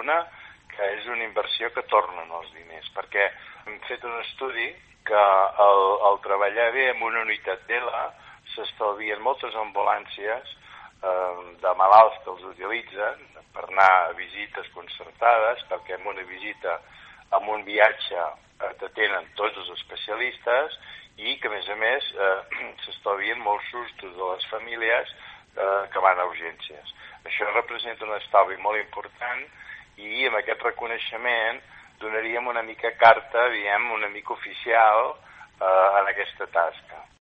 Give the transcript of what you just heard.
una, que és una inversió que tornen els diners, perquè hem fet un estudi que al treballar bé en una unitat d'ELA s'estalvien moltes ambulàncies de malalts que els utilitzen per anar a visites concertades, perquè en una visita, en un viatge, t'atenen tots els especialistes i que, a més, s'estalvien molts sustos de les famílies que van a urgències. Això representa un estalvi molt important i amb aquest reconeixement donaríem una mica carta, diguem, una mica oficial en aquesta tasca.